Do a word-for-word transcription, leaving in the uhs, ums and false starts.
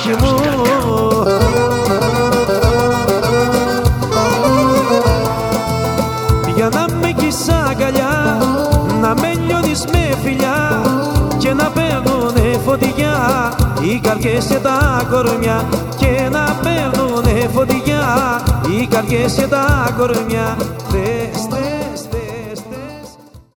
ψυχή μου. Για να με έχεις αγκαλιά, να με λιώνεις με φιλιά και να παίρνουνε φωτιά οι καρδιές και τα κορμιά, και να παίρνουνε φωτιά οι καρδιές και τα κορμιά.